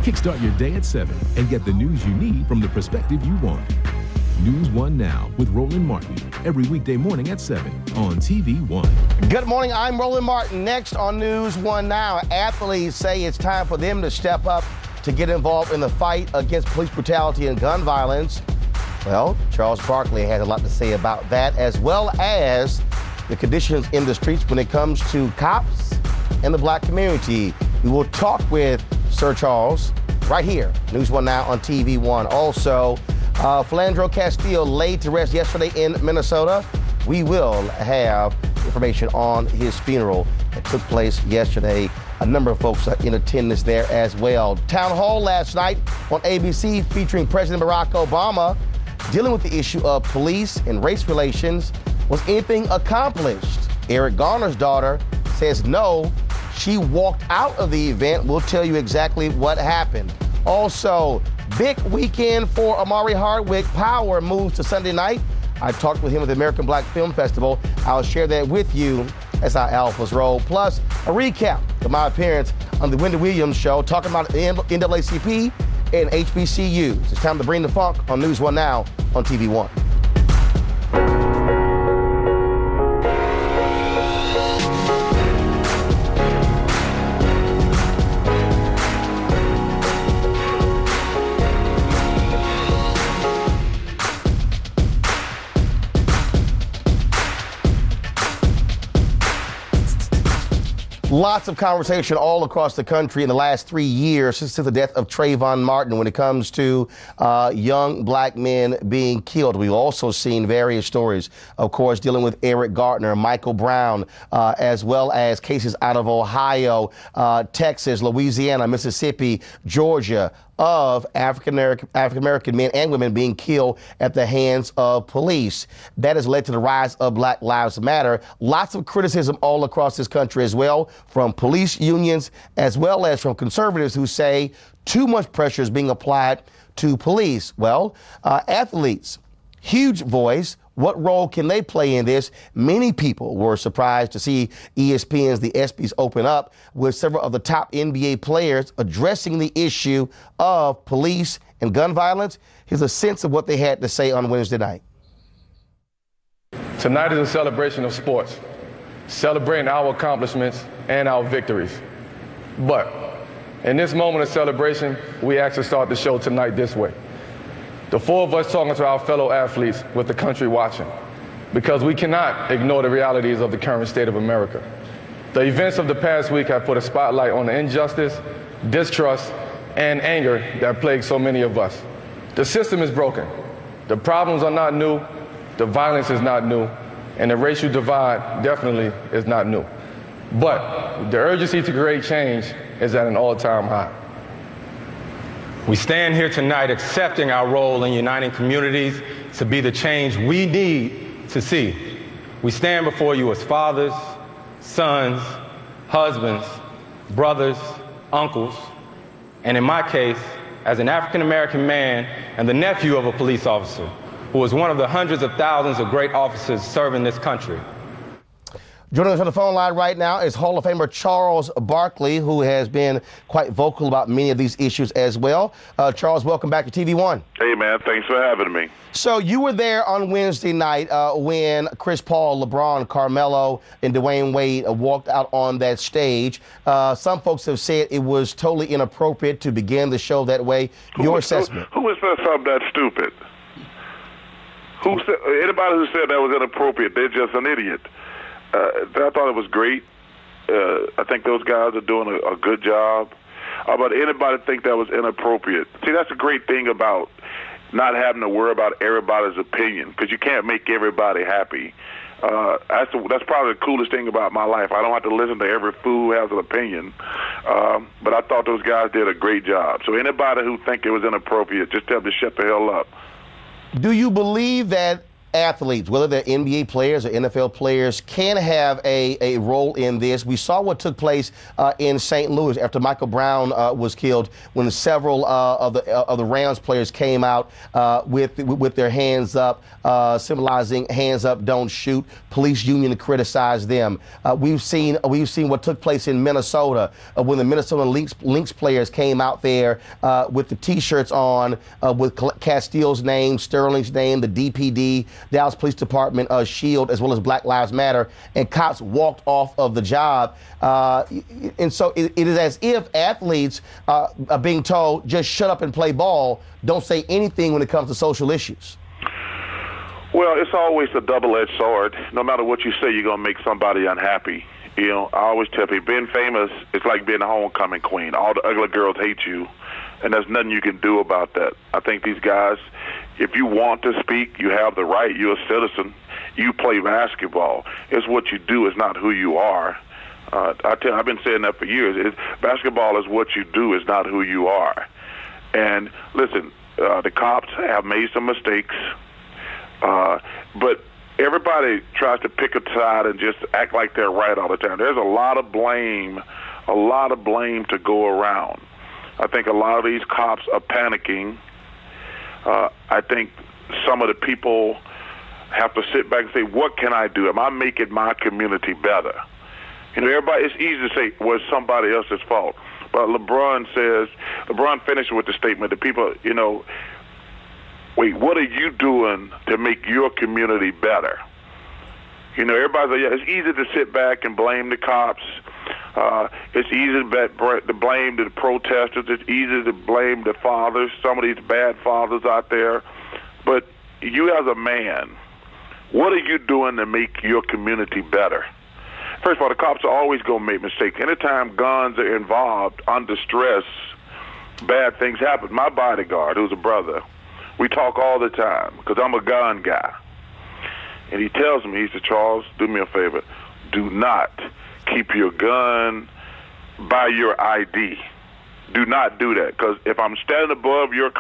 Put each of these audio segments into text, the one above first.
Kickstart your day at 7 and get the news you need from the perspective you want. News 1 Now with Roland Martin, every weekday morning at 7 on TV 1. Good morning, I'm Roland Martin. Next on News 1 Now, athletes say it's time for them to step up to get involved in the fight against police brutality and gun violence. Well, Charles Barkley has a lot to say about that, as well as the conditions in the streets when it comes to cops and the black community. We will talk with Sir Charles right here, News 1 Now on TV 1. Also, Philando Castile laid to rest yesterday in Minnesota. We will have information on his funeral that took place yesterday. A number of folks are in attendance there as well. Town Hall last night on ABC featuring President Barack Obama dealing with the issue of police and race relations. Was anything accomplished? Eric Garner's daughter says no. She walked out of the event. We'll tell you exactly what happened. Also, big weekend for Omari Hardwick. Power moves to Sunday night. I talked with him at the American Black Film Festival. I'll share that with you as our Alphas roll. Plus, a recap of my appearance on the Wendy Williams Show, talking about the NAACP and HBCUs. It's time to bring the funk on News 1 Now on TV 1. Lots of conversation all across the country in the last 3 years since the death of Trayvon Martin when it comes to young black men being killed. We've also seen various stories, of course, dealing with Eric Garner, Michael Brown, as well as cases out of Ohio, Texas, Louisiana, Mississippi, Georgia, of African American men and women being killed at the hands of police. That has led to the rise of Black Lives Matter. Lots of criticism all across this country as well, from police unions as well as from conservatives who say too much pressure is being applied to police. Well, athletes, huge voice. What role can they play in this? Many people were surprised to see ESPN's The ESPYs open up with several of the top NBA players addressing the issue of police and gun violence. Here's a sense of what they had to say on Wednesday night. Tonight is a celebration of sports, celebrating our accomplishments and our victories. But in this moment of celebration, we actually start the show tonight this way. The four of us talking to our fellow athletes with the country watching, because we cannot ignore the realities of the current state of America. The events of the past week have put a spotlight on the injustice, distrust, and anger that plague so many of us. The system is broken. The problems are not new. The violence is not new. And the racial divide definitely is not new. But the urgency to create change is at an all-time high. We stand here tonight accepting our role in uniting communities to be the change we need to see. We stand before you as fathers, sons, husbands, brothers, uncles, and in my case, as an African-American man and the nephew of a police officer who was one of the hundreds of thousands of great officers serving this country. Joining us on the phone line right now is Hall of Famer Charles Barkley, who has been quite vocal about many of these issues as well. Charles, welcome back to TV 1. Hey, man, thanks for having me. So you were there on Wednesday night when Chris Paul, LeBron, Carmelo, and Dwayne Wade walked out on that stage. Some folks have said it was totally inappropriate to begin the show that way. Your assessment? Who said something that stupid? Anybody who said that was inappropriate, they're just an idiot. I thought it was great. I think those guys are doing a good job. But anybody think that was inappropriate? See, that's a great thing about not having to worry about everybody's opinion, because you can't make everybody happy. That's probably the coolest thing about my life. I don't have to listen to every fool who has an opinion. But I thought those guys did a great job. So anybody who think it was inappropriate, just tell them to shut the hell up. Do you believe that athletes, whether they're NBA players or NFL players, can have a role in this. We saw what took place in St. Louis after Michael Brown was killed, when several of the Rams players came out with their hands up, symbolizing hands up, don't shoot. Police union to criticize them. We've seen what took place in Minnesota when the Minnesota Lynx players came out there with the T-shirts on with Castile's name, Sterling's name, the DPD, Dallas Police Department shield, as well as Black Lives Matter, and cops walked off of the job. And so it is as if athletes are being told, just shut up and play ball, don't say anything when it comes to social issues. Well, it's always a double-edged sword. No matter what you say, you're going to make somebody unhappy. You know, I always tell people, being famous is like being a homecoming queen. All the ugly girls hate you, and there's nothing you can do about that. I think these guys, if you want to speak, you have the right. You're a citizen. You play basketball. It's what you do. It's not who you are. I've been saying that for years. Basketball is what you do. It's not who you are. And listen, the cops have made some mistakes, but everybody tries to pick a side and just act like they're right all the time. There's a lot of blame to go around. I think a lot of these cops are panicking. I think some of the people have to sit back and say, what can I do? Am I making my community better? You know, everybody, it's easy to say, well, it's somebody else's fault. But LeBron finished with the statement that people, you know, wait, what are you doing to make your community better? You know, everybody's like, yeah, it's easy to sit back and blame the cops. It's easy to blame the protesters. It's easy to blame the fathers, some of these bad fathers out there. But you as a man, what are you doing to make your community better? First of all, the cops are always going to make mistakes. Anytime guns are involved, under stress, bad things happen. My bodyguard, who's a brother, we talk all the time because I'm a gun guy. And he tells me, he said, Charles, do me a favor. Do not keep your gun by your ID. Do not do that, because if I'm standing above your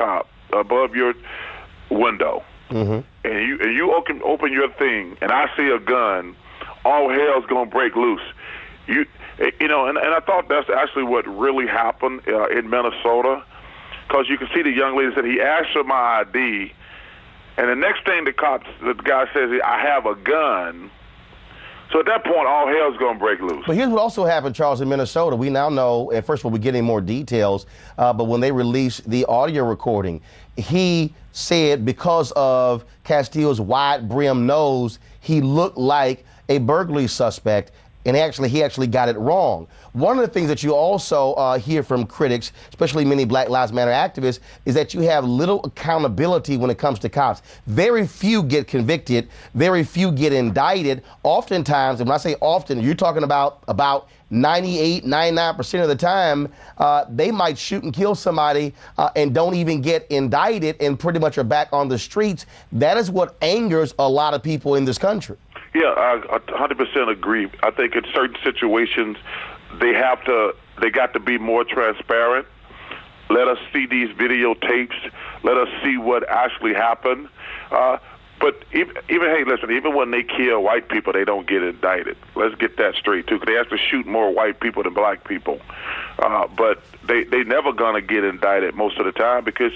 window, and you open your thing and I see a gun, all hell's going to break loose. You know, and I thought that's actually what really happened in Minnesota, because you can see the young lady said, he asked for my ID, and the next thing the guy says, I have a gun. So at that point, all hell's going to break loose. But here's what also happened, Charles, in Minnesota. We now know, and first of all, we're getting more details, but when they released the audio recording, he said because of Castile's wide brim nose, he looked like a burglary suspect, and he actually got it wrong. One of the things that you also hear from critics, especially many Black Lives Matter activists, is that you have little accountability when it comes to cops. Very few get convicted. Very few get indicted. Oftentimes, and when I say often, you're talking about 98, 99% of the time, they might shoot and kill somebody and don't even get indicted and pretty much are back on the streets. That is what angers a lot of people in this country. Yeah, I 100% agree. I think in certain situations, they got to be more transparent. Let us see these videotapes. Let us see what actually happened. But even when they kill white people, they don't get indicted. Let's get that straight, too, because they have to shoot more white people than black people. But they never going to get indicted most of the time because,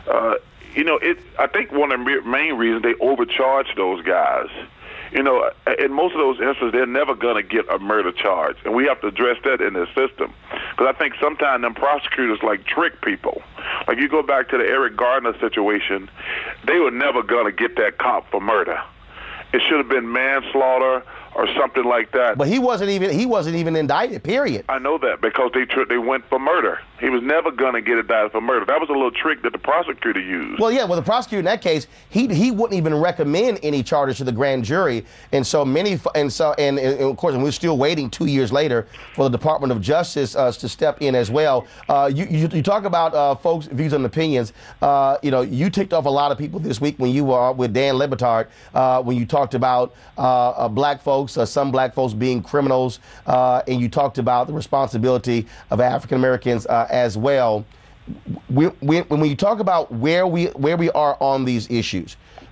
I think one of the main reasons they overcharge those guys. You know, in most of those instances, they're never going to get a murder charge, and we have to address that in the system. Because I think sometimes them prosecutors trick people. Like you go back to the Eric Gardner situation, they were never going to get that cop for murder. It should have been manslaughter or something like that. But he wasn't even indicted, period. I know that because they went for murder. He was never going to get indicted for murder. That was a little trick that the prosecutor used. Well, the prosecutor in that case, he wouldn't even recommend any charges to the grand jury. And of course, we're still waiting 2 years later for the Department of Justice to step in as well. You talk about folks' views and opinions. You ticked off a lot of people this week when you were with Dan Le Batard, when you talked about black folks, some black folks being criminals, and you talked about the responsibility of African Americans as well. When you talk about where we are on these issues,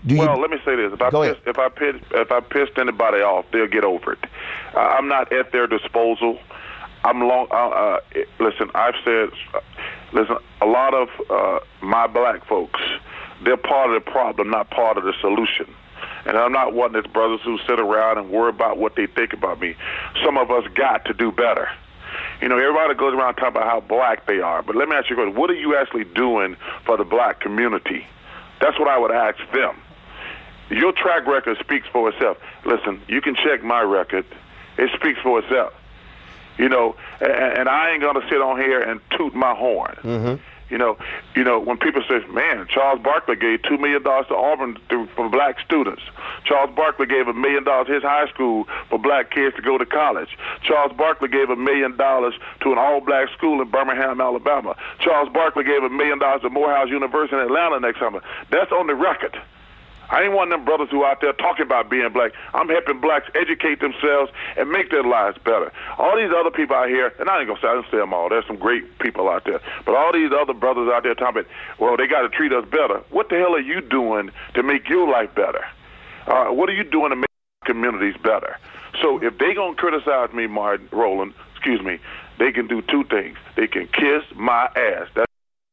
Well, let me say this: if I pissed anybody off, they'll get over it. I'm not at their disposal. Listen, I've said, a lot of my black folks, they're part of the problem, not part of the solution. And I'm not one of those brothers who sit around and worry about what they think about me. Some of us got to do better. You know, everybody goes around talking about how black they are. But let me ask you a question. What are you actually doing for the black community? That's what I would ask them. Your track record speaks for itself. Listen, you can check my record. It speaks for itself. You know, and I ain't going to sit on here and toot my horn. Mm-hmm. You know, when people say, man, Charles Barkley gave $2 million to Auburn for black students. Charles Barkley gave $1 million to his high school for black kids to go to college. Charles Barkley gave $1 million to an all-black school in Birmingham, Alabama. Charles Barkley gave $1 million to Morehouse University in Atlanta next summer. That's on the record. I ain't one of them brothers who out there talking about being black. I'm helping blacks educate themselves and make their lives better. All these other people out here, and I ain't going to say, I didn't say them all. There's some great people out there. But all these other brothers out there talking about, well, they got to treat us better. What the hell are you doing to make your life better? What are you doing to make communities better? So if they going to criticize me, Roland, they can do two things. They can kiss my ass. That's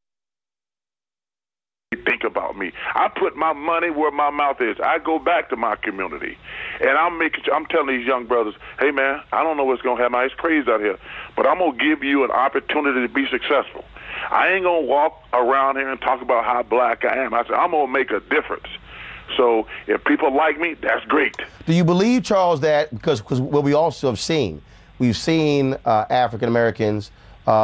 think about me. I put my money where my mouth is. I go back to my community, and I'm telling these young brothers, hey man, I don't know what's gonna happen. It's crazy out here, but I'm gonna give you an opportunity to be successful. I ain't gonna walk around here and talk about how black I am. I said I'm gonna make a difference. So if people like me, that's great. Do you believe, Charles, that because what we also have seen, we've seen African Americans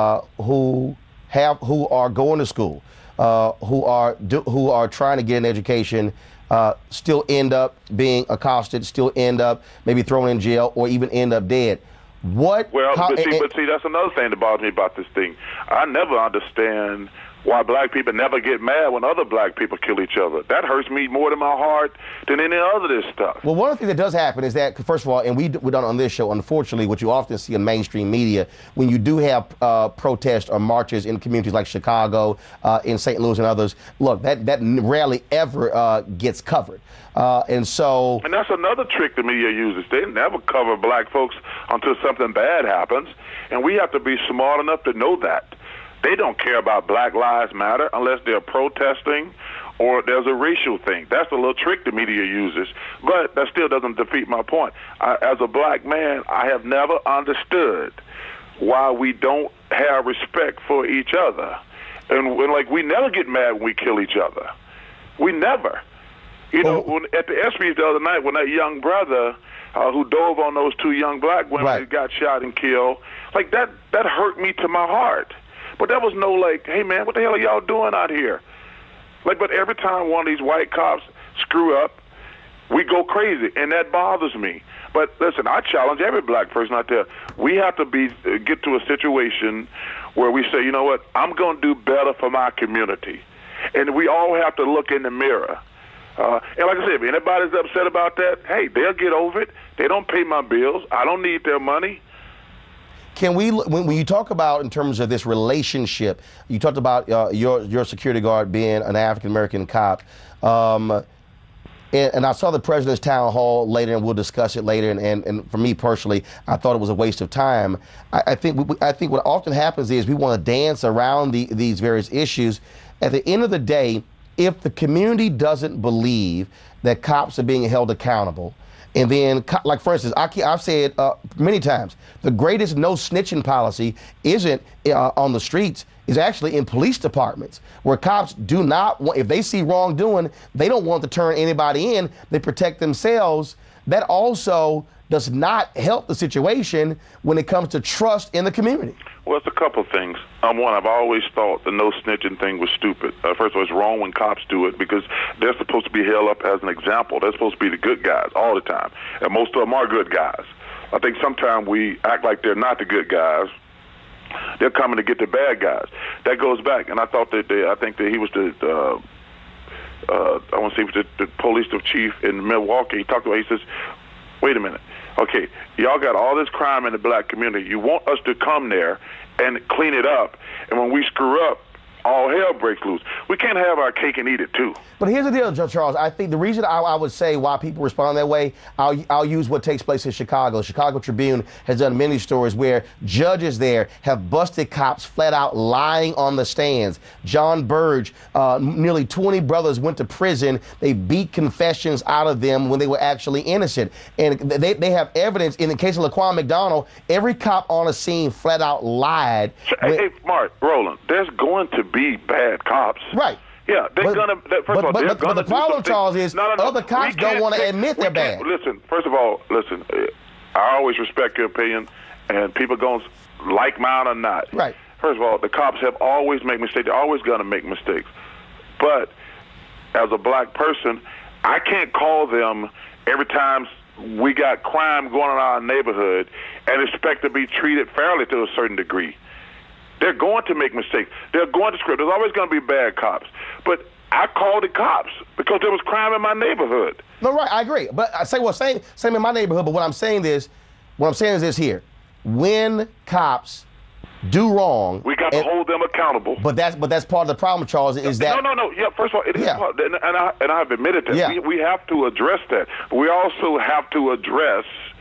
who are going to school, who are trying to get an education, still end up being accosted, still end up maybe thrown in jail, or even end up dead. But see, that's another thing that bothers me about this thing. I never understand why black people never get mad when other black people kill each other. That hurts me more to my heart than any other this stuff. Well, one of the things that does happen is that, first of all, and we done on this show, unfortunately, what you often see in mainstream media, when you do have protests or marches in communities like Chicago, in St. Louis and others, look, that rarely ever gets covered. And that's another trick the media uses. They never cover black folks until something bad happens, and we have to be smart enough to know that. They don't care about Black Lives Matter unless they're protesting or there's a racial thing. That's a little trick the media uses, but that still doesn't defeat my point. As a black man, I have never understood why we don't have respect for each other. And like, we never get mad when we kill each other. We never. You know, at the ESPYs the other night, when that young brother who dove on those two young black women that got shot and killed, like that hurt me to my heart. But that was no like, hey man, what the hell are y'all doing out here? Like, but every time one of these white cops screw up, we go crazy, and that bothers me. But listen, I challenge every black person out there. We have to get to a situation where we say, you know what, I'm going to do better for my community. And we all have to look in the mirror. And like I said, if anybody's upset about that, hey, they'll get over it. They don't pay my bills. I don't need their money. Can we, when you talk about in terms of this relationship, you talked about your security guard being an African-American cop, and I saw the president's town hall later, and we'll discuss it later, and for me personally, I thought it was a waste of time. I think what often happens is we want to dance around these various issues. At the end of the day, if the community doesn't believe that cops are being held accountable, and then, like for instance, I've said many times, the greatest no snitching policy isn't on the streets, is actually in police departments, where cops do not want, if they see wrongdoing, they don't want to turn anybody in, they protect themselves. That also does not help the situation when it comes to trust in the community. Well, it's a couple of things. One, I've always thought the no snitching thing was stupid. First of all, it's wrong when cops do it because they're supposed to be held up as an example. They're supposed to be the good guys all the time, and most of them are good guys. I think sometimes we act like they're not the good guys. They're coming to get the bad guys. That goes back, and I thought that I think that he was the I want to say he was the police chief in Milwaukee. He talked about. He says, "Wait a minute. Okay, y'all got all this crime in the black community. You want us to come there and clean it up, and when we screw up, all all hell breaks loose. We can't have our cake and eat it too. But here's the deal, Judge Charles. I think the reason I would say why people respond that way, I'll use what takes place in Chicago. Chicago Tribune has done many stories where judges there have busted cops flat out lying on the stands. John Burge, nearly 20 brothers went to prison. They beat confessions out of them when they were actually innocent. And they have evidence. In the case of Laquan McDonald, every cop on a scene flat out lied. Hey, Mark, Roland, there's going to be bad cops. Right. Yeah, they're going to. First of all, they're going to. But the problem, Charles, is other cops don't want to admit they're bad. Listen, first of all, I always respect your opinion, and people going to like mine or not. Right. First of all, the cops have always made mistakes. They're always going to make mistakes. But as a black person, I can't call them every time we got crime going on in our neighborhood and expect to be treated fairly to a certain degree. They're going to make mistakes. They're going to script. There's always going to be bad cops. But I called the cops because there was crime in my neighborhood. No, right, I agree. But I say, same in my neighborhood, but what I'm saying is this here. When cops do wrong, we got to hold them accountable. But that's part of the problem, Charles, is that No. Yeah, first of all, it is part, and I've admitted that. Yeah. We have to address that. But we also have to address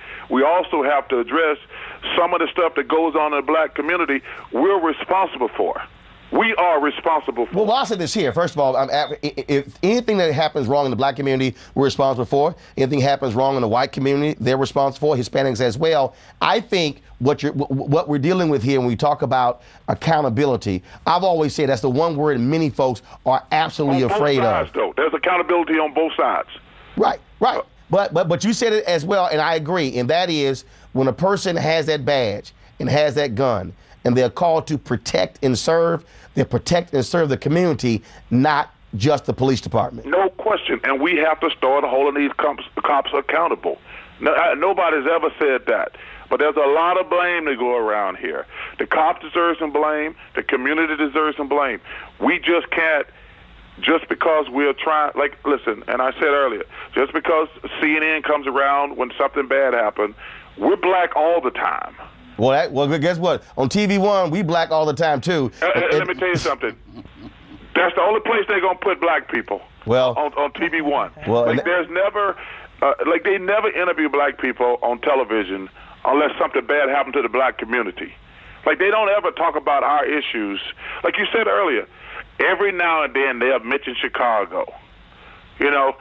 some of the stuff that goes on in the black community we're responsible for. We are responsible for. Well, I'll say this here. First of all, if anything that happens wrong in the black community, we're responsible for. Anything happens wrong in the white community, they're responsible for. Hispanics as well. I think what we're dealing with here when we talk about accountability, I've always said that's the one word many folks are absolutely afraid of. Though. There's accountability on both sides. Right. But you said it as well, and I agree, and that is when a person has that badge and has that gun and they're called to protect and serve, they protect and serve the community, not just the police department. No question, and we have to start holding these cops accountable. Nobody's ever said that, but there's a lot of blame to go around here. The cops deserve some blame. The community deserves some blame. We just can't. Just because we're trying, listen, and I said earlier, just because CNN comes around when something bad happens, we're black all the time. Well, guess what? On TV One, we black all the time, too. Let me tell you something. That's the only place they're going to put black people. Well, on TV One. Well, there's never, they never interview black people on television unless something bad happened to the black community. They don't ever talk about our issues. Like you said earlier, every now and then they'll mention Chicago. You know,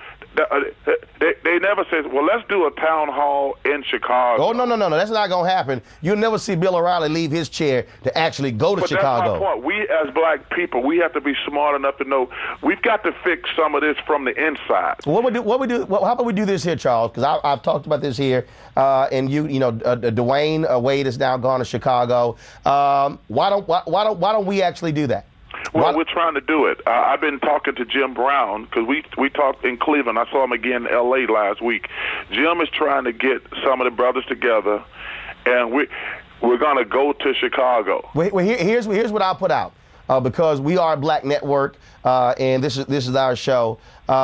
they never say, well, let's do a town hall in Chicago. Oh, no. That's not going to happen. You'll never see Bill O'Reilly leave his chair to actually go to Chicago. That's my point. We, as black people, we have to be smart enough to know we've got to fix some of this from the inside. How about we do this here, Charles? Because I've talked about this here, and Dwayne Wade is now gone to Chicago. Why don't we actually do that? Well, we're trying to do it. I've been talking to Jim Brown because we talked in Cleveland. I saw him again in L.A. last week. Jim is trying to get some of the brothers together, and we're going to go to Chicago. Well, here's what I'll put out. Because we are a black network, and this is our show.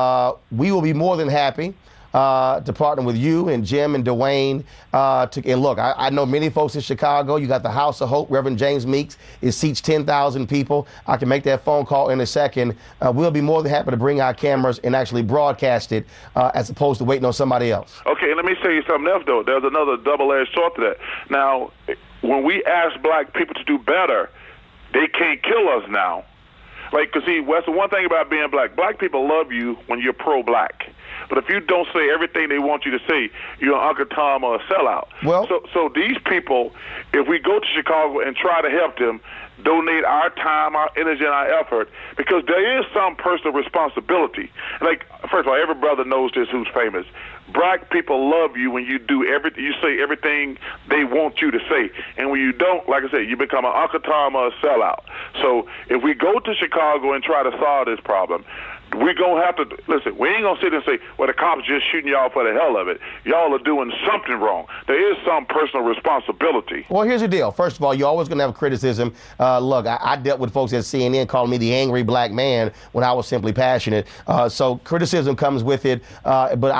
We will be more than happy to partner with you and Jim and Dwayne. And look, I know many folks in Chicago. You got the House of Hope. Reverend James Meeks. It seats 10,000 people. I can make that phone call in a second. We'll be more than happy to bring our cameras and actually broadcast it as opposed to waiting on somebody else. Okay, let me tell you something else, though. There's another double-edged sword to that. Now, when we ask black people to do better, they can't kill us now. Because, see, that's the one thing about being black. Black people love you when you're pro-black. But if you don't say everything they want you to say, you're an Uncle Tom or a sellout. Well, so these people, if we go to Chicago and try to help them, donate our time, our energy, and our effort, because there is some personal responsibility. First of all, every brother knows this who's famous. Black people love you when you do everything. You say everything they want you to say, and when you don't, like I said, you become an Uncle Tom or a sellout. So if we go to Chicago and try to solve this problem, we're going to have to, listen, we ain't going to sit and say, well, the cops just shooting y'all for the hell of it. Y'all are doing something wrong. There is some personal responsibility. Well, here's the deal. First of all, you're always going to have criticism. Look, I dealt with folks at CNN calling me the angry black man when I was simply passionate. So criticism comes with it. But I still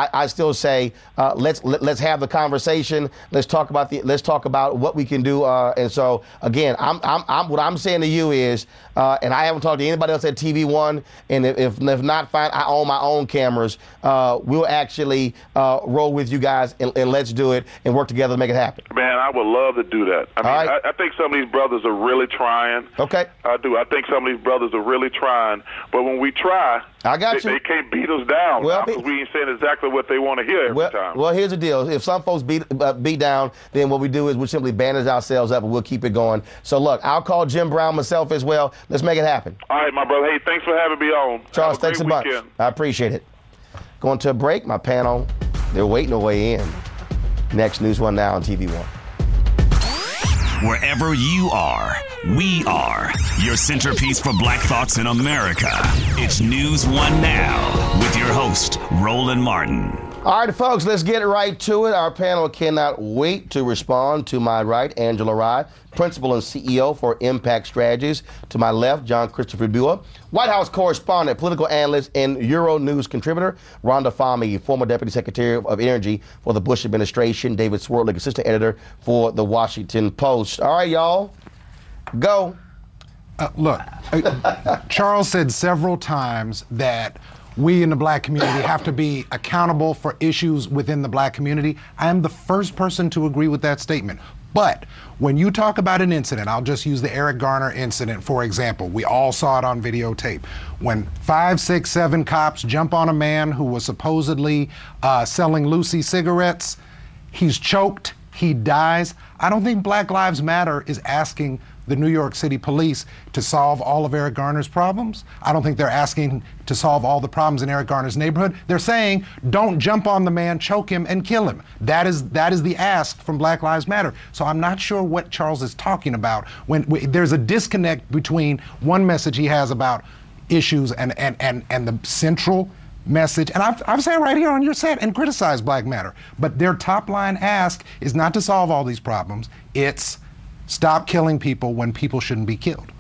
also say, let's have the conversation. Let's talk about what we can do. And so again, what I'm saying to you is, and I haven't talked to anybody else at TV One, and if not, fine, I own my own cameras. We'll actually roll with you guys and let's do it and work together to make it happen. Man, I would love to do that. I mean, I think some of these brothers are really trying. Okay. I do. I think some of these brothers are really trying. But when we try, they can't beat us down. Well, because we ain't saying exactly what they want to hear every time. Well, here's the deal. If some folks beat down, then what we do is we simply bandage ourselves up and we'll keep it going. So, look, I'll call Jim Brown myself as well. Let's make it happen. All right, my brother. Hey, thanks for having me on. Charles, thanks a bunch. I appreciate it. Going to a break. My panel, they're waiting to weigh in. Next, News One Now on TV One. Wherever you are, we are your centerpiece for Black thoughts in America. It's News One Now with your host, Roland Martin. All right, folks, let's get right to it. Our panel cannot wait to respond. To my right, Angela Rye, Principal and CEO for Impact Strategies. To my left, John Christopher Bua, White House correspondent, political analyst, and Euronews contributor. Rhonda Fahmy, former Deputy Secretary of Energy for the Bush administration. David Swerlik, assistant editor for The Washington Post. All right, y'all, go. Look, Charles said several times that we in the black community have to be accountable for issues within the black community. I am the first person to agree with that statement. But when you talk about an incident, I'll just use the Eric Garner incident, for example. We all saw it on videotape. When 5, 6, 7 cops jump on a man who was supposedly selling Lucy cigarettes, he's choked, he dies. I don't think Black Lives Matter is asking the New York City police to solve all of Eric Garner's problems. I don't think they're asking to solve all the problems in Eric Garner's neighborhood. They're saying, don't jump on the man, choke him, and kill him. That is the ask from Black Lives Matter. So I'm not sure what Charles is talking about when there's a disconnect between one message he has about issues and the central message. And I've said right here on your set and criticized Black Matter. But their top line ask is not to solve all these problems. It's stop killing people when people shouldn't be killed.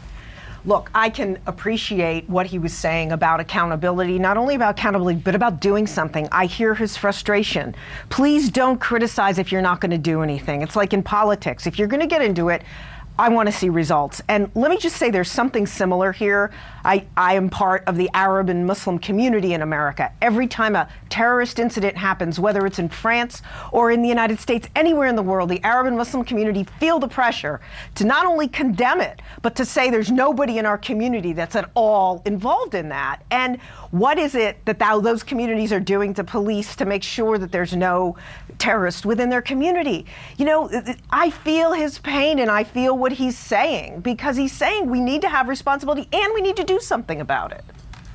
Look, I can appreciate what he was saying about accountability, not only about accountability, but about doing something. I hear his frustration. Please don't criticize if you're not going to do anything. It's like in politics. If you're going to get into it, I want to see results. And let me just say there's something similar here. I am part of the Arab and Muslim community in America. Every time a terrorist incident happens, whether it's in France or in the United States, anywhere in the world, the Arab and Muslim community feel the pressure to not only condemn it, but to say there's nobody in our community that's at all involved in that. And what is it that those communities are doing to police to make sure that there's no terrorist within their community? You know, I feel his pain and I feel what he's saying, because he's saying we need to have responsibility and we need to do something about it.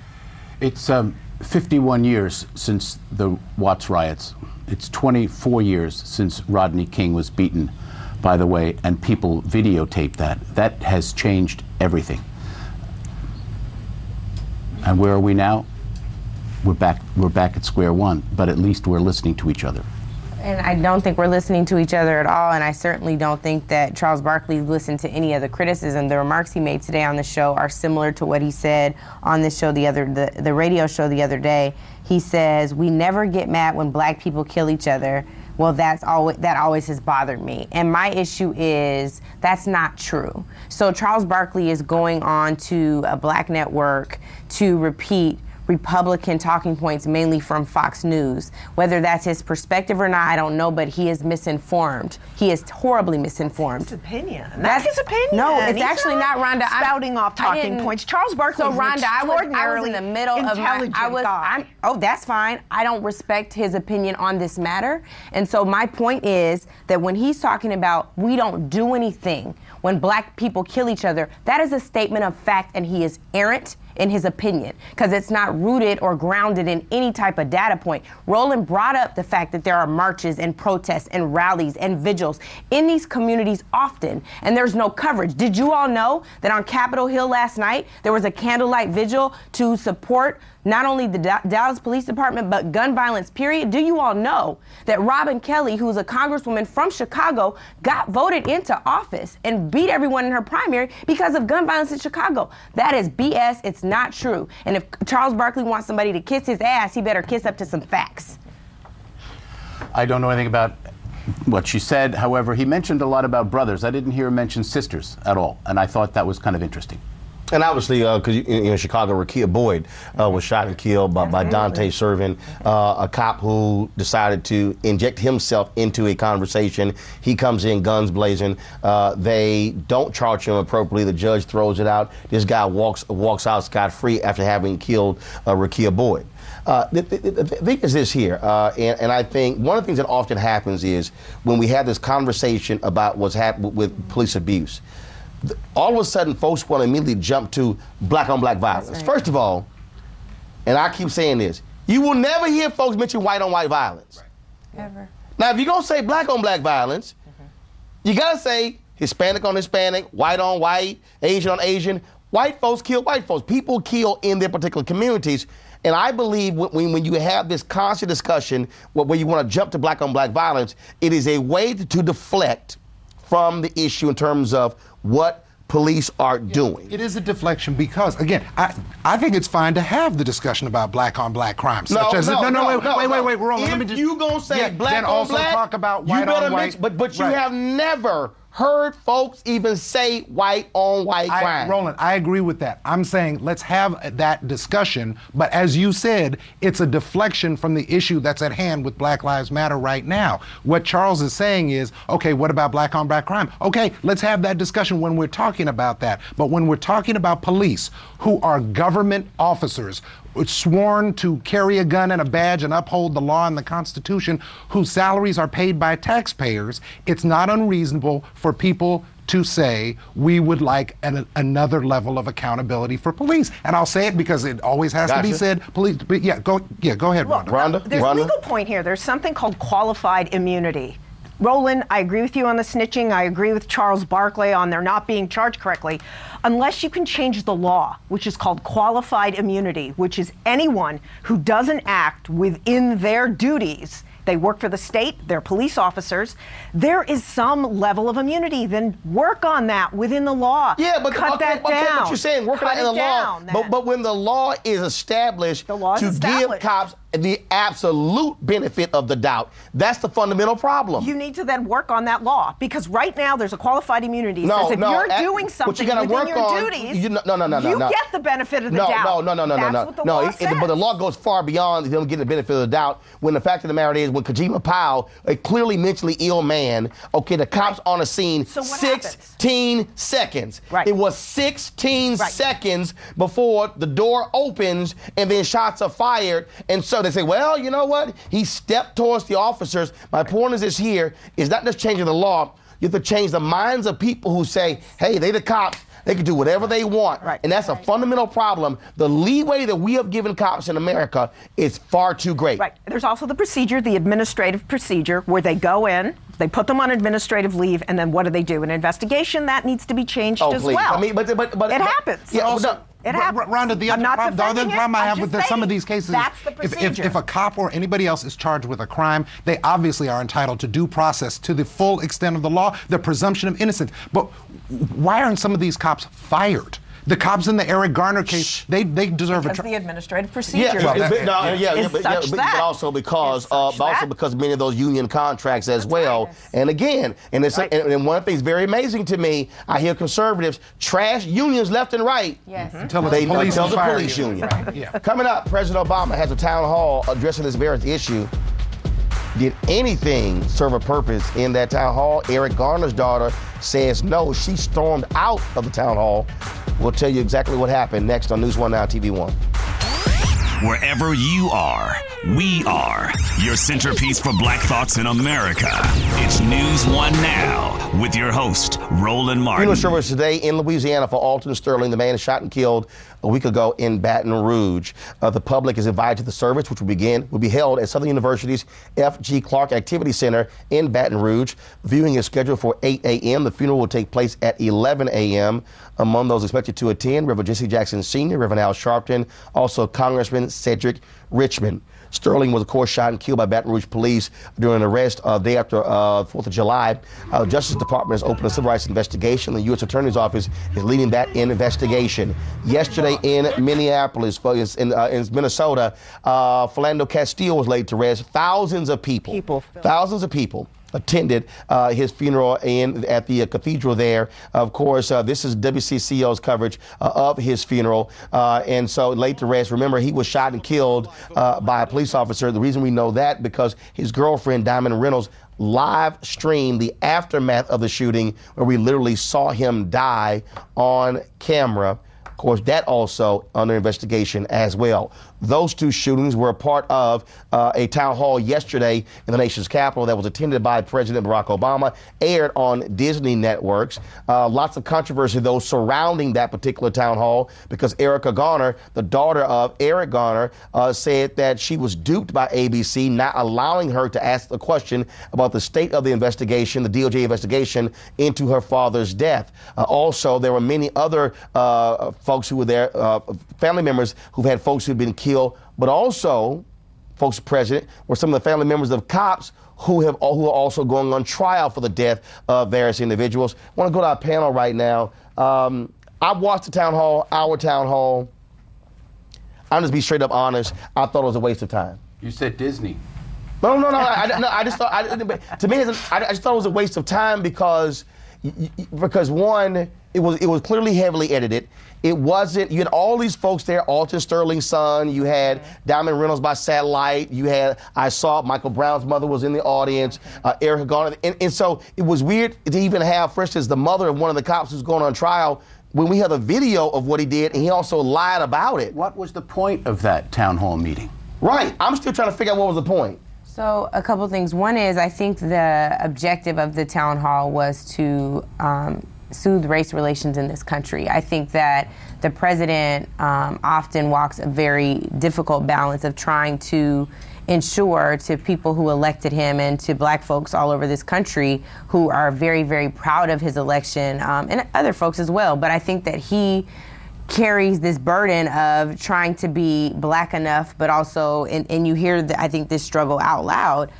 It's 51 years since the Watts riots. It's 24 years since Rodney King was beaten, by the way, and people videotaped that. That has changed everything. And where are we now? We're back at square one, but at least we're listening to each other. And I don't think we're listening to each other at all, and I certainly don't think that Charles Barkley listened to any of the criticism. The remarks he made today on the show are similar to what he said on this show the radio show the other day. He says, we never get mad when black people kill each other. Well, that always has bothered me. And my issue is that's not true. So Charles Barkley is going on to a black network to repeat Republican talking points, mainly from Fox News. Whether that's his perspective or not, I don't know, but he is misinformed. He is horribly misinformed. That's his opinion. That's his opinion. No, it's actually not, Rhonda. Spouting off talking points. Charles Barkley is an extraordinarily I was in the middle of guy. That's fine. I don't respect his opinion on this matter. And so my point is that when he's talking about we don't do anything when black people kill each other, that is a statement of fact, and he is errant in his opinion, because it's not rooted or grounded in any type of data point. Roland brought up the fact that there are marches and protests and rallies and vigils in these communities often, and there's no coverage. Did you all know that on Capitol Hill last night, there was a candlelight vigil to support not only the Dallas Police Department, but gun violence, period? Do you all know that Robin Kelly, who's a congresswoman from Chicago, got voted into office and beat everyone in her primary because of gun violence in Chicago? That is BS. It's not true. And if Charles Barkley wants somebody to kiss his ass, he better kiss up to some facts. I don't know anything about what she said. However, he mentioned a lot about brothers. I didn't hear him mention sisters at all, and I thought that was kind of interesting. And obviously, because in Chicago, Rekia Boyd was shot and killed by Dante Servin, a cop who decided to inject himself into a conversation. He comes in guns blazing. They don't charge him appropriately. The judge throws it out. This guy walks out scot-free after having killed Rekia Boyd. The thing is this here, and I think one of the things that often happens is when we have this conversation about what's happened with police abuse, all of a sudden folks want to immediately jump to black-on-black violence. Right. First of all, and I keep saying this, you will never hear folks mention white-on-white violence. Right. Ever. Now, if you're going to say black-on-black violence, you got to say Hispanic-on-Hispanic, white-on-white, Asian-on-Asian. White folks kill white folks. People kill in their particular communities. And I believe when you have this constant discussion where you want to jump to black-on-black violence, it is a way to deflect from the issue in terms of what police are doing. It is a deflection because, again, I think it's fine to have the discussion about black-on-black crimes. Wait, Roland, let me just... If you gonna say black then on also black, talk about white-on-white. But you have never heard folks even say white-on-white crime. Roland, I agree with that. I'm saying let's have that discussion, but as you said, it's a deflection from the issue that's at hand with Black Lives Matter right now. What Charles is saying is, okay, what about black-on-black crime? Okay, let's have that discussion when we're talking about that. But when we're talking about police who are government officers, sworn to carry a gun and a badge and uphold the law and the Constitution, whose salaries are paid by taxpayers, it's not unreasonable for people to say we would like another level of accountability for police. And I'll say it because it always has to be said. Police, go ahead, Rhonda. There's a legal point here. There's something called qualified immunity. Roland, I agree with you on the snitching. I agree with Charles Barkley on their not being charged correctly. Unless you can change the law, which is called qualified immunity, which is anyone who doesn't act within their duties. They work for the state, they're police officers. There is some level of immunity. Then work on that within the law. Yeah, but cut that down. But you're saying work on that in the law. But when the law is established give cops the absolute benefit of the doubt, that's the fundamental problem. You need to then work on that law because right now there's a qualified immunity. Says if you're doing something within your duties, you get the benefit of the doubt. That's what the law says. But the law goes far beyond them getting the benefit of the doubt. When the fact of the matter is, when Kajima Powell, a clearly mentally ill man, the cops on a scene, 16 seconds. Right. It was 16 seconds before the door opens and then shots are fired. And so they say, well, you know what? He stepped towards the officers. My point is this here is not just changing the law. You have to change the minds of people who say, hey, they the cops. They can do whatever they want. Right. And that's a fundamental problem. The leeway that we have given cops in America is far too great. Right. There's also the procedure, the administrative procedure, where they go in, they put them on administrative leave, and then what do they do? An investigation that needs to be changed as well. I mean, but it happens. Yeah, it happens. Rhonda, the other problem I have with some of these cases is if a cop or anybody else is charged with a crime, they obviously are entitled to due process to the full extent of the law, the presumption of innocence. But why aren't some of these cops fired? The cops in the Eric Garner case, they deserve because the administrative procedure but also because many of those union contracts as well. And again, and one thing that's very amazing to me, I hear conservatives trash unions left and right. Yes. Until the police union. Right. Yeah. Coming up, President Obama has a town hall addressing this very issue. Did anything serve a purpose in that town hall? Eric Garner's daughter says no. She stormed out of the town hall. We'll tell you exactly what happened next on News 1 Now, TV 1. Wherever you are, we are your centerpiece for Black thoughts in America. It's News 1 Now with your host, Roland Martin. Funeral service today in Louisiana for Alton Sterling, the man shot and killed a week ago in Baton Rouge. The public is invited to the service, which will be held at Southern University's F.G. Clark Activity Center in Baton Rouge. Viewing is scheduled for 8 a.m. The funeral will take place at 11 a.m. Among those expected to attend, Reverend Jesse Jackson Sr., Reverend Al Sharpton, also Congressman and Cedric Richmond. Sterling was, of course, shot and killed by Baton Rouge police during an arrest day after 4th of July. The Justice Department has opened a civil rights investigation. The U.S. Attorney's Office is leading that investigation. Yesterday in Minneapolis, in Minnesota, Philando Castile was laid to rest. Thousands of people attended his funeral at the cathedral there. Of course, this is WCCO's coverage of his funeral. And so laid to rest. Remember, he was shot and killed by a police officer. The reason we know that because his girlfriend, Diamond Reynolds, live streamed the aftermath of the shooting where we literally saw him die on camera. Of course, that also under investigation as well. Those two shootings were a part of a town hall yesterday in the nation's capital that was attended by President Barack Obama, aired on Disney networks. Lots of controversy, though, surrounding that particular town hall because Erica Garner, the daughter of Eric Garner, said that she was duped by ABC, not allowing her to ask the question about the state of the investigation, the DOJ investigation into her father's death. Also, there were many other folks who were there, family members who've had folks who've been killed, but also, folks, President, were some of the family members of cops who are also going on trial for the death of various individuals. I want to go to our panel right now. I watched the town hall, our town hall. I'm just be straight up honest. I thought it was a waste of time. You said Disney. No. I just thought. To me, I just thought it was a waste of time because one, it was clearly heavily edited. It wasn't, you had all these folks there, Alton Sterling's son, you had Diamond Reynolds by satellite, you had, I saw Michael Brown's mother was in the audience, Erica Garner, and so it was weird to even have, for instance, the mother of one of the cops who's going on trial when we have a video of what he did, and he also lied about it. What was the point of that town hall meeting? Right, I'm still trying to figure out what was the point. So a couple things. One is I think the objective of the town hall was to soothe race relations in this country. I think that the president often walks a very difficult balance of trying to ensure to people who elected him and to black folks all over this country who are very, very proud of his election, and other folks as well. But I think that he carries this burden of trying to be black enough, but also, and you hear, I think, this struggle out loud,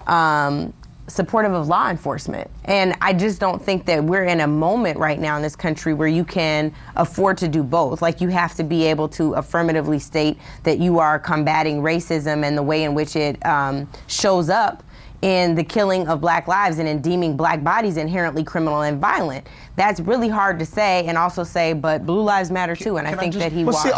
supportive of law enforcement. And I just don't think that we're in a moment right now in this country where you can afford to do both. Like, you have to be able to affirmatively state that you are combating racism and the way in which it shows up in the killing of black lives and in deeming black bodies inherently criminal and violent. That's really hard to say and also say, but blue lives matter too. And I think that he was.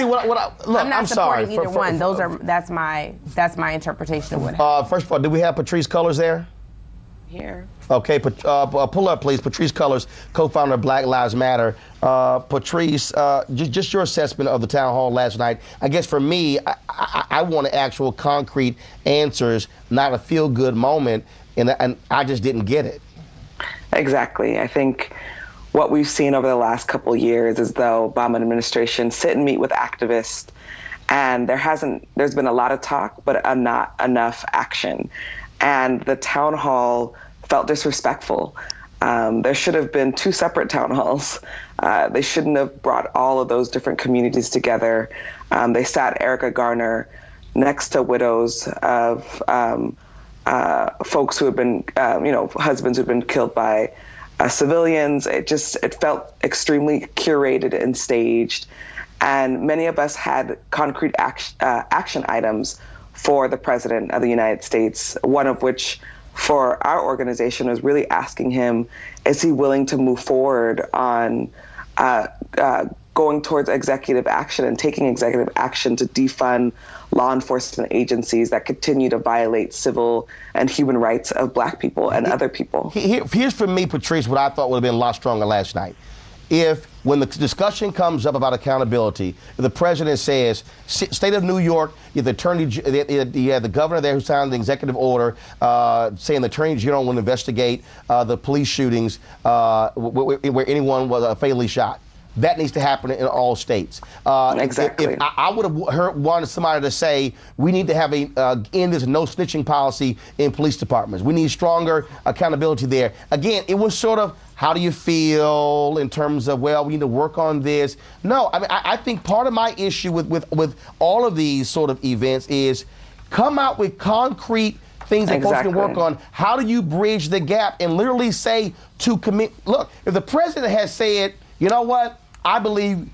I'm not supporting either one. That's my interpretation of what happened. First of all, do we have Patrisse Cullors there? Here. Okay, pull up, please. Patrisse Cullors, co-founder of Black Lives Matter. Patrisse, just your assessment of the town hall last night. I guess for me, I want actual concrete answers, not a feel-good moment, and I just didn't get it. Exactly. I think what we've seen over the last couple of years is the Obama administration sit and meet with activists, and there's been a lot of talk, but not enough action. And the town hall felt disrespectful. There should have been two separate town halls. They shouldn't have brought all of those different communities together. They sat Erica Garner next to widows of folks who have been, husbands who've been killed by civilians. It felt extremely curated and staged. And many of us had concrete action items for the President of the United States, one of which for our organization was really asking him, is he willing to move forward on going towards executive action and taking executive action to defund law enforcement agencies that continue to violate civil and human rights of black people and other people. Here's for me, Patrisse, what I thought would have been a lot stronger last night. If, when the discussion comes up about accountability, the president says, state of New York, you have the governor there who signed the executive order saying the attorney general will investigate the police shootings where anyone was fatally shot. That needs to happen in all states. Exactly. If I would have wanted somebody to say, we need to have end this no snitching policy in police departments. We need stronger accountability there. Again, it was sort of, how do you feel in terms of, well, we need to work on this? No, I mean, I think part of my issue with all of these sort of events is come out with concrete things that folks can work on. How do you bridge the gap and literally say to commit? Look, if the president has said, you know what, I believe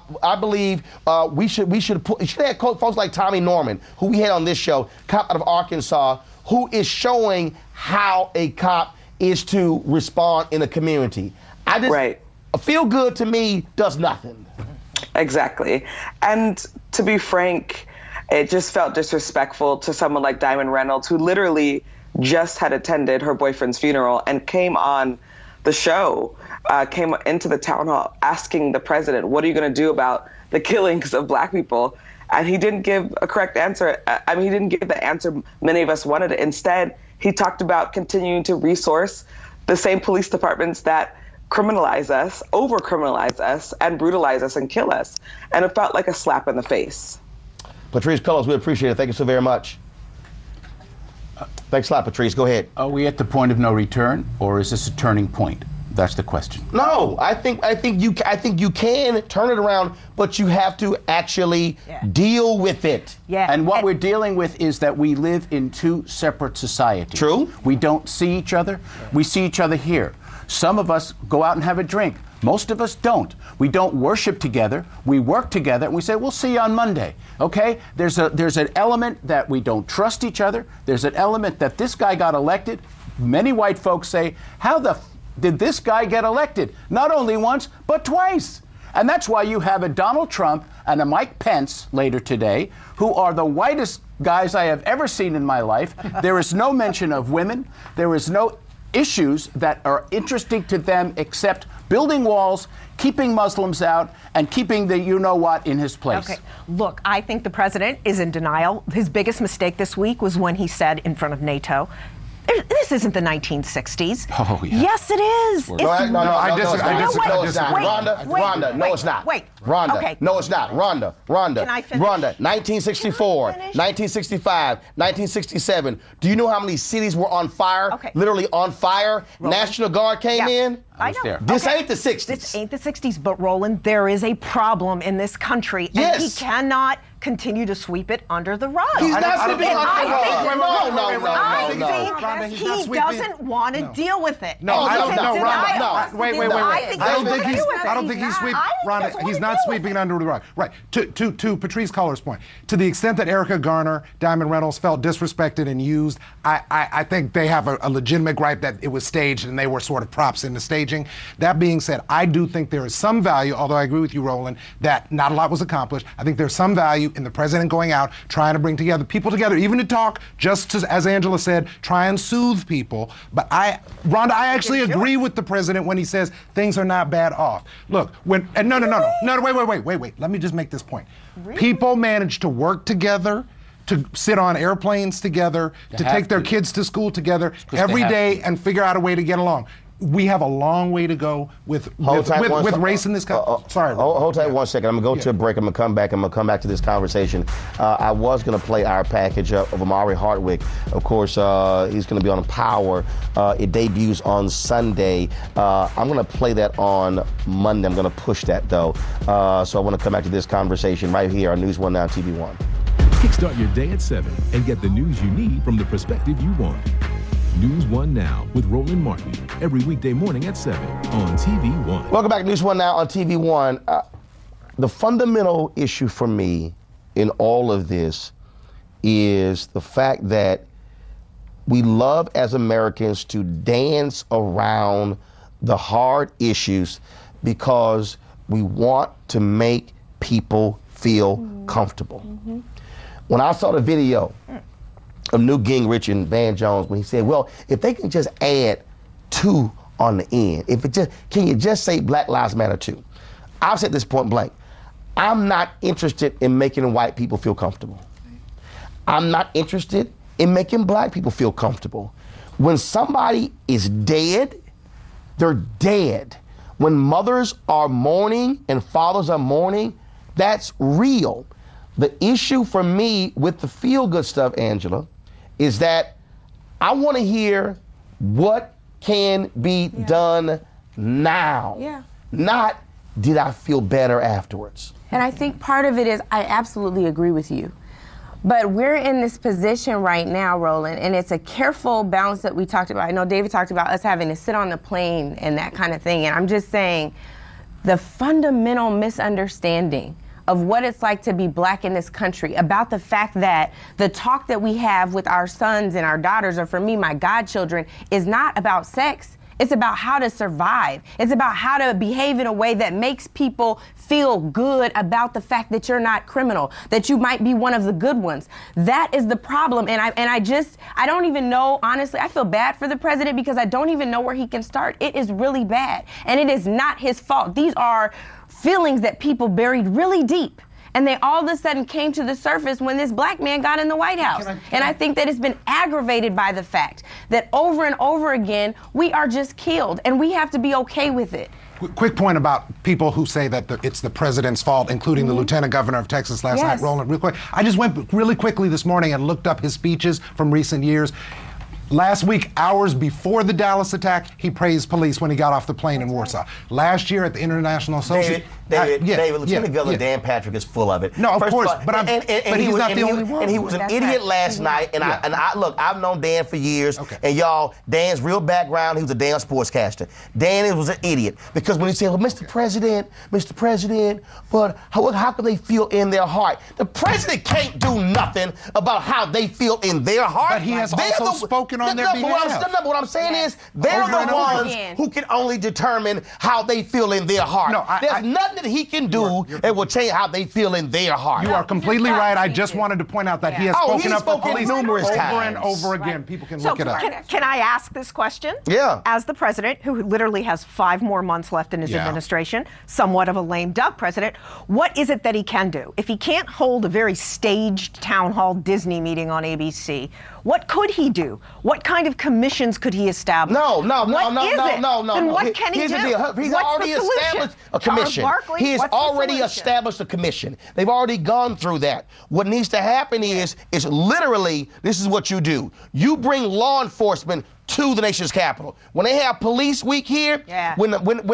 we should have folks like Tommy Norman, who we had on this show, cop out of Arkansas, who is showing how a cop is to respond in a community. A feel good to me does nothing. Exactly. And to be frank, it just felt disrespectful to someone like Diamond Reynolds, who literally just had attended her boyfriend's funeral and came on the show, came into the town hall asking the president, what are you going to do about the killings of black people? And he didn't give a correct answer. I mean, he didn't give the answer many of us wanted. Instead, he talked about continuing to resource the same police departments that criminalize us, over-criminalize us, and brutalize us and kill us. And it felt like a slap in the face. Patrisse Cullors, we appreciate it. Thank you so very much. Thanks a lot, Patrisse. Go ahead. Are we at the point of no return, or is this a turning point? That's the question. No, I think you can turn it around, but you have to actually deal with it. Yeah. And what we're dealing with is that we live in two separate societies. True. We don't see each other. We see each other here. Some of us go out and have a drink. Most of us don't. We don't worship together. We work together, and we say, we'll see you on Monday. Okay? There's an element that we don't trust each other. There's an element that this guy got elected. Many white folks say, how the did this guy get elected? Not only once, but twice. And that's why you have a Donald Trump and a Mike Pence later today, who are the whitest guys I have ever seen in my life. There is no mention of women. There is no issues that are interesting to them except building walls, keeping Muslims out, and keeping the you-know-what in his place. Okay, look, I think the president is in denial. His biggest mistake this week was when he said in front of NATO, this isn't the 1960s. Oh, yeah. Yes, it is. I disagree. No, it's not. Rhonda, no, it's not. Rhonda, okay. No, it's not. Rhonda. Can I finish? Rhonda, 1964, 1965, 1967. Do you know how many cities were on fire? Okay. Literally on fire. Roland. National Guard came in. I know. This ain't the 60s. This ain't the 60s, but Roland, there is a problem in this country, and he cannot continue to sweep it under the rug. He's not sweeping it under the rug. No. I think he doesn't want to deal with it. No, I don't know, Rhonda. Wait. I don't think he's sweeping. Rhonda, he's not sweeping it under the rug. Right. To Patrisse Cullors' point, to the extent that Erica Garner, Diamond Reynolds felt disrespected and used, I think they have a legitimate gripe that it was staged and they were sort of props in the staging. That being said, I do think there is some value, although I agree with you, Roland, that not a lot was accomplished. I think there's some value in the president going out, trying to bring people together, even to talk, just to, as Angela said, try and soothe people. But Rhonda, I actually agree with the president when he says things are not bad off. Look, wait, let me just make this point. Really? People manage to work together, to sit on airplanes together, to take their kids to school together every day and figure out a way to get along. We have a long way to go with race in this country. Sorry. Hold tight 1 second. I'm going to go to a break. I'm going to come back. I'm going to come back to this conversation. I was going to play our package of Omari Hardwick. Of course, he's going to be on Power. It debuts on Sunday. I'm going to play that on Monday. I'm going to push that, though. So I want to come back to this conversation right here on News 1 Now, TV 1. Kickstart your day at 7 and get the news you need from the perspective you want. News 1 Now with Roland Martin, every weekday morning at 7 on TV 1. Welcome back to News 1 Now on TV 1. The fundamental issue for me in all of this is the fact that we love as Americans to dance around the hard issues because we want to make people feel comfortable. Mm-hmm. When I saw the video of Newt Gingrich and Van Jones, when he said, well, if they can just add 2 on the end, can you just say Black Lives Matter 2? I've said this point blank. I'm not interested in making white people feel comfortable. I'm not interested in making black people feel comfortable. When somebody is dead, they're dead. When mothers are mourning and fathers are mourning, that's real. The issue for me with the feel-good stuff, Angela, is that I want to hear what can be done now. Yeah. Not did I feel better afterwards. And I think part of it is I absolutely agree with you. But we're in this position right now, Roland, and it's a careful balance that we talked about. I know David talked about us having to sit on the plane and that kind of thing. And I'm just saying the fundamental misunderstanding of what it's like to be black in this country, about the fact that the talk that we have with our sons and our daughters, or for me, my godchildren, is not about sex. It's about how to survive. It's about how to behave in a way that makes people feel good about the fact that you're not criminal, that you might be one of the good ones. That is the problem. And I don't even know, honestly, I feel bad for the president because I don't even know where he can start. It is really bad. And it is not his fault. These are feelings that people buried really deep. And they all of a sudden came to the surface when this black man got in the White House. And I think that it's been aggravated by the fact that over and over again, we are just killed. And we have to be okay with it. Quick point about people who say that it's the president's fault, including the lieutenant governor of Texas last night, Roland, real quick. I just went really quickly this morning and looked up his speeches from recent years. Last week, hours before the Dallas attack, he praised police when he got off the plane in Warsaw. Last year at the International Association... David, Lieutenant Governor Dan Patrick is full of it. No, of course, but he's not the only one. And he was an idiot last night, and look, I've known Dan for years, and y'all, Dan's real background, he was a damn sportscaster. Dan was an idiot, because when he said, well, Mr. President, but how can they feel in their heart? The president can't do nothing about how they feel in their heart. But he has also spoken on their behalf. What I'm saying is, they're the ones who can only determine how they feel in their heart. There's nothing that he can do that will change how they feel in their heart. You are completely right. I just wanted to point out that he has spoken up for police numerous times. Over and over again. People can look it up. Can I ask this question? Yeah. As the president, who literally has 5 more months left in his administration, somewhat of a lame duck president, what is it that he can do? If he can't hold a very staged town hall Disney meeting on ABC, what could he do? What kind of commissions could he establish? No. Then what can he do? He's already established a commission. He has already established a commission. They've already gone through that. What needs to happen is literally, this is what you do. You bring law enforcement to the nation's capital. When they have police week here, when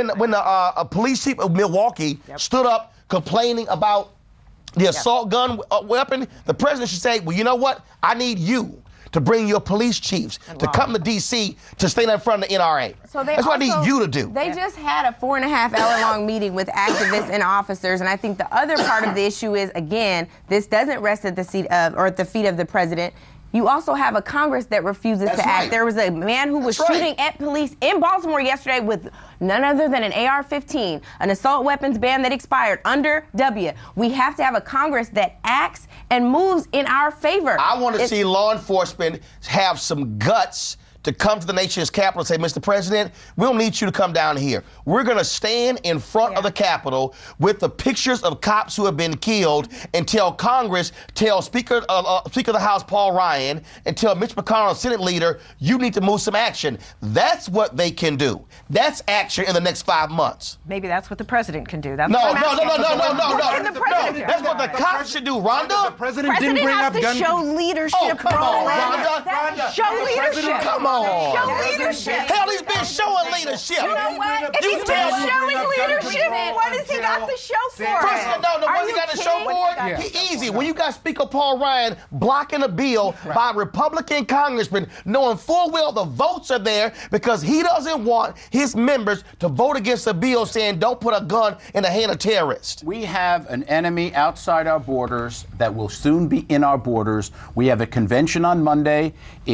the police chief of Milwaukee stood up complaining about the assault gun weapon, the president should say, well, you know what? I need you to bring your police chiefs to come to D.C. to stand in front of the NRA. So that's what I need you to do. They just had a 4.5-hour-long meeting with activists and officers, and I think the other part of the issue is, again, this doesn't rest at the seat of, or at the feet of the president. You also have a Congress that refuses to act. There was a man who was shooting at police in Baltimore yesterday with none other than an AR-15, an assault weapons ban that expired under W. We have to have a Congress that acts and moves in our favor. I want to see law enforcement have some guts to come to the nation's capital and say, Mr. President, we don't need you to come down here. We're going to stand in front of the Capitol with the pictures of cops who have been killed and tell Congress, tell Speaker of the House, Paul Ryan, and tell Mitch McConnell, Senate leader, you need to move some action. That's what they can do. That's action in the next 5 months. Maybe that's what the president can do. That's no. What can the president do? That's what the cops should do, Rhonda. The president didn't bring up gun. Show leadership. Oh, come on, Rhonda. Show leadership. Come on. Show leadership. Hell, he's been showing leadership. You know what? If he's been showing leadership, what has he got to show for it? First of all, what he got to show for it? He easy. When you got Speaker Paul Ryan blocking a bill by Republican congressmen, knowing full well the votes are there because he doesn't want his members to vote against a bill saying don't put a gun in the hand of terrorists. We have an enemy outside our borders that will soon be in our borders. We have a convention on Monday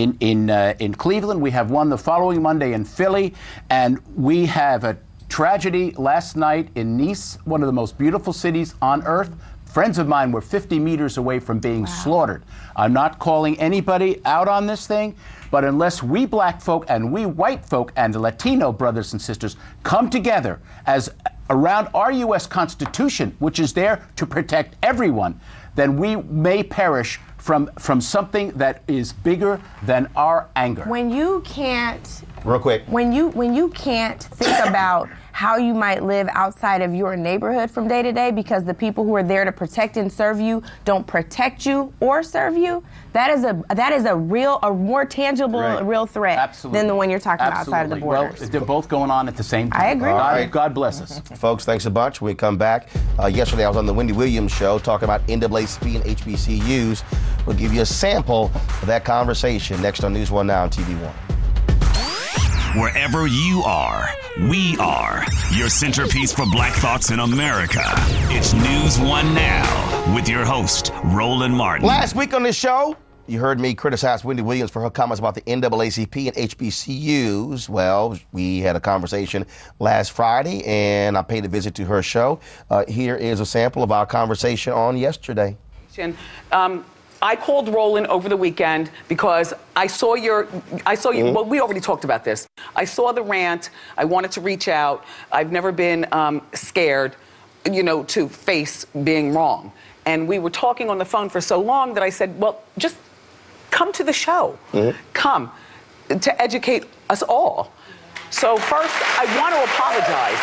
in Cleveland. We have one the following Monday in Philly, and we have a tragedy last night in Nice, one of the most beautiful cities on earth. Friends of mine were 50 meters away from being slaughtered. I'm not calling anybody out on this thing, but unless we black folk and we white folk and Latino brothers and sisters come together as around our U.S. Constitution, which is there to protect everyone, then we may perish from something that is bigger than our anger. When you can't... Real quick. When you can't think about how you might live outside of your neighborhood from day to day because the people who are there to protect and serve you don't protect you or serve you, that is a more tangible, real threat than the one you're talking about outside of the borders. Well, they're both going on at the same time. I agree. God bless us. Folks, thanks a bunch. We come back. Yesterday I was on the Wendy Williams show talking about NAACP and HBCUs. We'll give you a sample of that conversation next on News One Now on TV One. Wherever you are, we are your centerpiece for Black thoughts in America. It's News One Now with your host, Roland Martin. Last week on this show, you heard me criticize Wendy Williams for her comments about the NAACP and HBCUs. Well, we had a conversation last Friday, and I paid a visit to her show. Here is a sample of our conversation on yesterday. I called Roland over the weekend because I saw you, well, we already talked about this. I saw the rant. I wanted to reach out. I've never been scared, to face being wrong. And we were talking on the phone for so long that I said, well, just come to the show. Come to educate us all. So first, I want to apologize.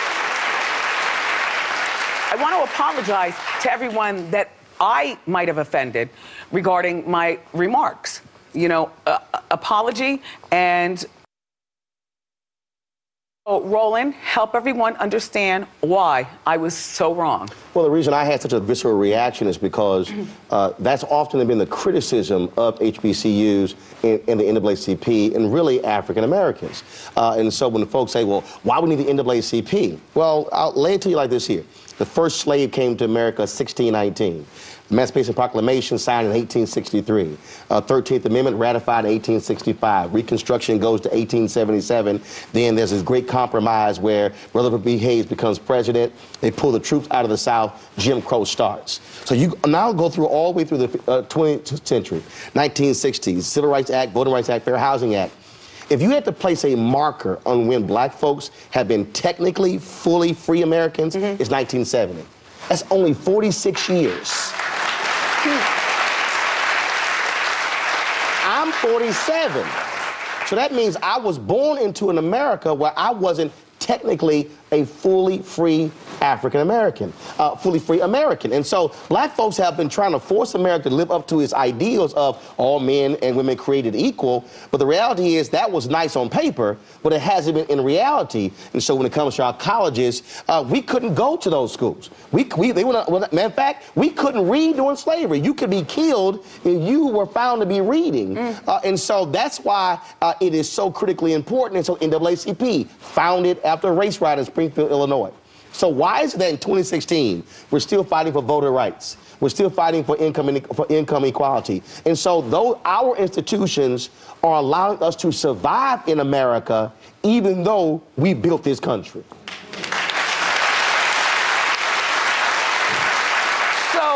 I want to apologize to everyone that I might have offended regarding my remarks. Apology and Roland, help everyone understand why I was so wrong. Well, the reason I had such a visceral reaction is because that's often been the criticism of HBCUs and the NAACP and really African Americans. And so when the folks say, well, why we need the NAACP? Well, I'll lay it to you like this here. The first slave came to America 1619. Emancipation Proclamation signed in 1863. 13th Amendment ratified in 1865. Reconstruction goes to 1877. Then there's this great compromise where Rutherford B. Hayes becomes president. They pull the troops out of the South. Jim Crow starts. So you now go through all the way through the 20th century. 1960s, Civil Rights Act, Voting Rights Act, Fair Housing Act. If you had to place a marker on when black folks have been technically fully free Americans, it's 1970. That's only 46 years. I'm 47. So that means I was born into an America where I wasn't technically a fully free African American, fully free American. And so black folks have been trying to force America to live up to its ideals of all men and women created equal. But the reality is that was nice on paper, but it hasn't been in reality. And so when it comes to our colleges, we couldn't go to those schools. Matter of fact, we couldn't read during slavery. You could be killed if you were found to be reading. And so that's why it is so critically important. And so NAACP, founded after a race riot in Springfield, Illinois. So why is it that in 2016, we're still fighting for voter rights? We're still fighting for income equality. And so though our institutions are allowing us to survive in America, even though we built this country. So,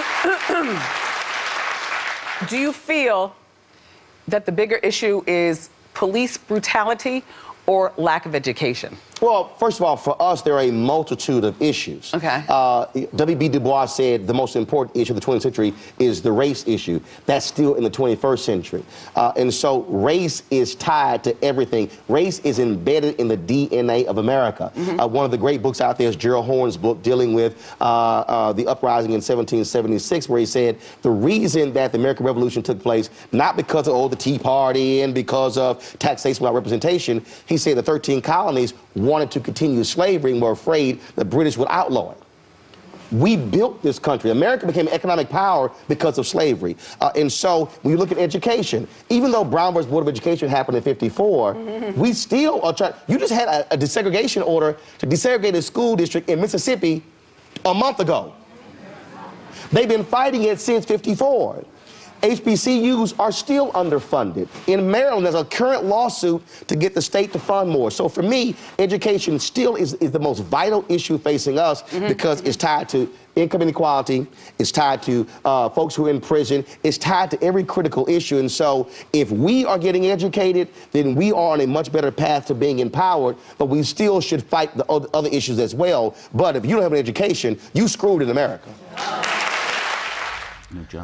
do you feel that the bigger issue is police brutality or lack of education? Well, first of all, for us, there are a multitude of issues. Okay. W.B. Du Bois said the most important issue of the 20th century is the race issue. That's still in the 21st century. And so race is tied to everything. Race is embedded in the DNA of America. One of the great books out there is Gerald Horne's book dealing with the uprising in 1776, where he said the reason that the American Revolution took place, not because of the Tea Party and because of taxation without representation, he said the 13 colonies wanted to continue slavery and were afraid the British would outlaw it. We built this country. America became an economic power because of slavery. And so when you look at education, even though Brown versus Board of Education happened in '54, we still are trying. You just had a desegregation order to desegregate a school district in Mississippi a month ago. They've been fighting it since '54. HBCUs are still underfunded. In Maryland, there's a current lawsuit to get the state to fund more. So for me, education still is the most vital issue facing us because it's tied to income inequality, it's tied to folks who are in prison, it's tied to every critical issue. And so if we are getting educated, then we are on a much better path to being empowered, but we still should fight the other issues as well. But if you don't have an education, you screwed in America. No jobs.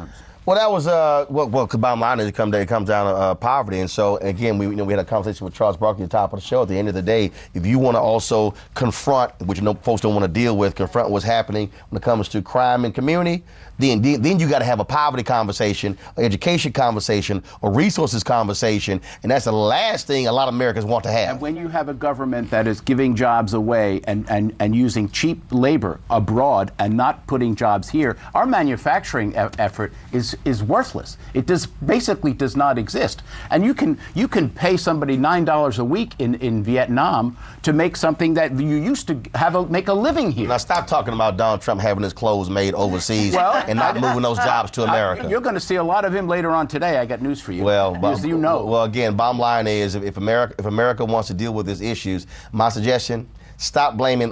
Well, that was because bottom line is it comes down to poverty, and so again, we had a conversation with Charles Barkley at the top of the show. At the end of the day, if you want to also confront, which folks don't want to deal with, confront what's happening when it comes to crime and community, then you got to have a poverty conversation, an education conversation, a resources conversation, and that's the last thing a lot of Americans want to have. And when you have a government that is giving jobs away and using cheap labor abroad and not putting jobs here, our manufacturing effort is worthless. It basically does not exist. And you can pay somebody $9 a week in Vietnam to make something that you used to make a living here. Now stop talking about Donald Trump having his clothes made overseas and not moving those jobs to America. You're going to see a lot of him later on today. I got news for you. Well, as you know. Well, again, bottom line is if America wants to deal with these issues, my suggestion: stop blaming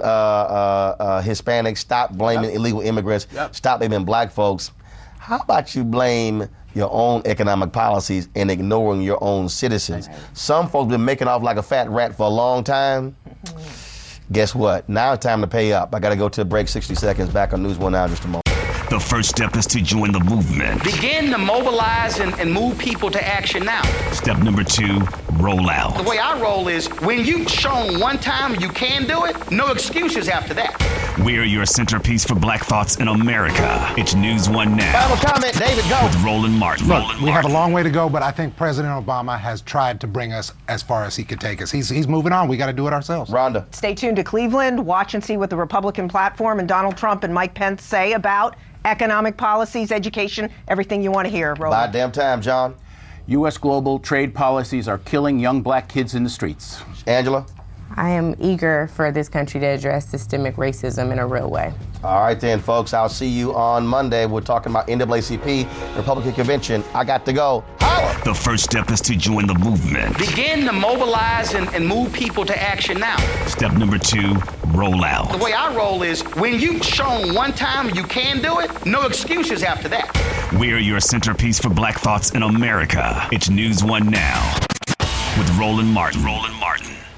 Hispanics, stop blaming illegal immigrants, stop blaming black folks. How about you blame your own economic policies and ignoring your own citizens? Some folks been making off like a fat rat for a long time. Guess what? Now it's time to pay up. I got to go to a break. 60 seconds. Back on News One Now in just a moment. The first step is to join the movement. Begin to mobilize and move people to action now. Step number 2, roll out. The way I roll is when you've shown one time you can do it, no excuses after that. We're your centerpiece for Black Thoughts in America. It's News One Now. Final comment, David, go. With Roland Martin. Look, we have a long way to go, but I think President Obama has tried to bring us as far as he could take us. He's moving on. We got to do it ourselves. Rhonda. Stay tuned to Cleveland. Watch and see what the Republican platform and Donald Trump and Mike Pence say about economic policies, education, everything you want to hear. Roland. By damn time, John. U.S. global trade policies are killing young black kids in the streets. Angela. I am eager for this country to address systemic racism in a real way. All right then, folks. I'll see you on Monday. We're talking about NAACP, Republican Convention. I got to go. Holla! The first step is to join the movement. Begin to mobilize and move people to action now. Step number 2, roll out. The way I roll is when you've shown one time you can do it, no excuses after that. We're your centerpiece for Black Thoughts in America. It's News One Now with Roland Martin.